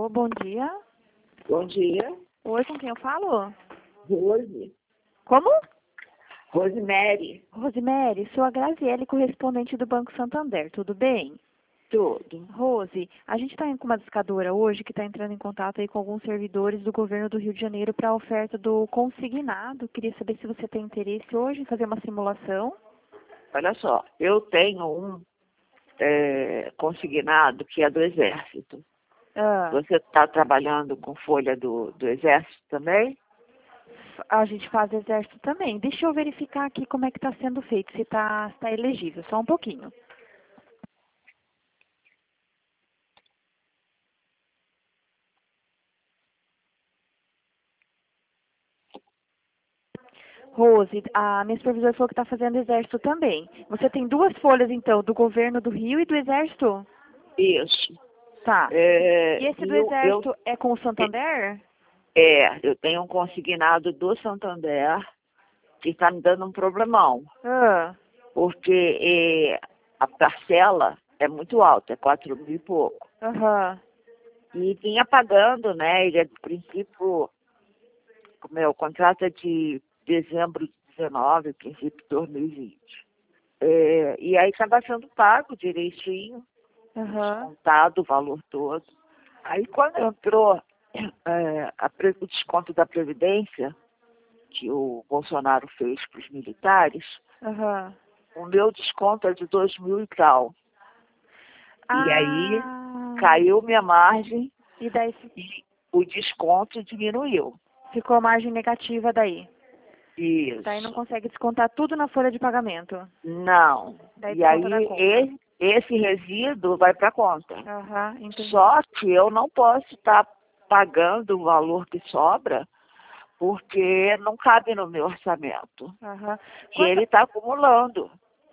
Alô, bom dia. Bom dia. Oi, com quem eu falo? Rose. Como? Rosemary. Rosemary, sou a Graziele, correspondente do Banco Santander, tudo bem? Tudo. Rose, a gente está com uma discadora hoje que está entrando em contato aí com alguns servidores do governo do Rio de Janeiro para a oferta do consignado. Queria saber se você tem interesse hoje em fazer uma simulação. Olha só, eu tenho um consignado que é do Exército. Você está trabalhando com folha do Exército também? A gente faz exército também. Deixa eu verificar aqui como é que está sendo feito, se está elegível. Só um pouquinho. Rose, a minha supervisora falou que está fazendo exército também. Você tem duas folhas, então, do governo do Rio e do exército? Isso. Tá. E esse do exército é com o Santander? Eu tenho um consignado do Santander que está me dando um problemão. Porque a parcela é muito alta, é 4 mil e pouco. E vinha pagando, né? Ele é, de princípio, o contrato é de dezembro de 19, princípio de 2020. E aí estava sendo pago direitinho, descontado o valor todo. Aí quando entrou o desconto da Previdência, que o Bolsonaro fez para os militares, o meu desconto é de 2 mil e tal. E aí caiu minha margem E daí e o desconto diminuiu. ficou margem negativa daí? Isso. Daí não consegue descontar tudo na folha de pagamento? Não. Daí E aí desconta da conta. esse resíduo vai para a conta. Entendi. Só que eu não posso estar pagando o valor que sobra, porque não cabe no meu orçamento. E ele está acumulando.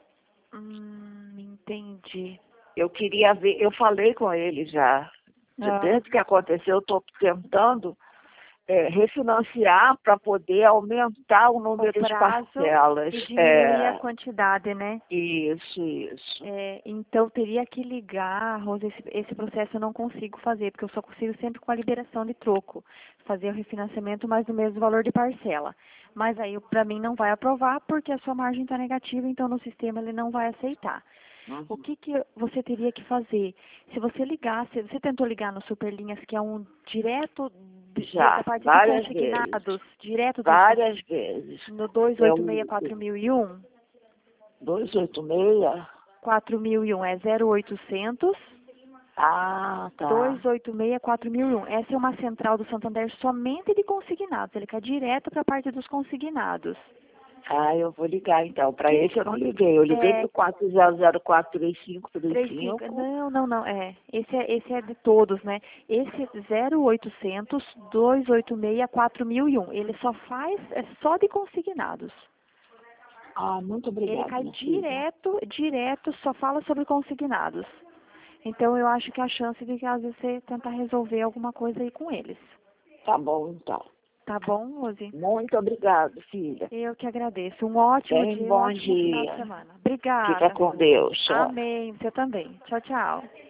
Entendi. Eu queria ver, eu falei com ele já. Desde que aconteceu, eu estou tentando refinanciar para poder aumentar o número de parcelas. E diminuir a quantidade, né? Isso. Então teria que ligar, Rosa, esse processo eu não consigo fazer, porque eu só consigo sempre com a liberação de troco, fazer o refinanciamento mais do mesmo valor de parcela. Mas aí para mim não vai aprovar porque a sua margem está negativa, então no sistema ele não vai aceitar. O que você teria que fazer? Se você ligasse, você tentou ligar no Superlinhas, que é um direto da parte de consignados, direto do várias vezes. No 286-4001? 286? 4001 é 0800. Tá. 286-4001. Essa é uma central do Santander somente de consignados. Ele quer direto para a parte dos consignados. Eu vou ligar então. Para esse eu não liguei. Eu liguei para o 400-43535. Não. Esse é de todos, né? Esse é 0800-286-4001. Ele só faz, é só de consignados. Muito obrigada. Ele cai direto, só fala sobre consignados. Então eu acho que a chance de que às vezes você tentar resolver alguma coisa aí com eles. Tá bom, então. Tá bom, Rose? Muito obrigada, filha. Eu que agradeço. Um ótimo dia, um ótimo final de semana. Obrigada. Fica com Deus. Tchau. Amém. Você também. Tchau, tchau.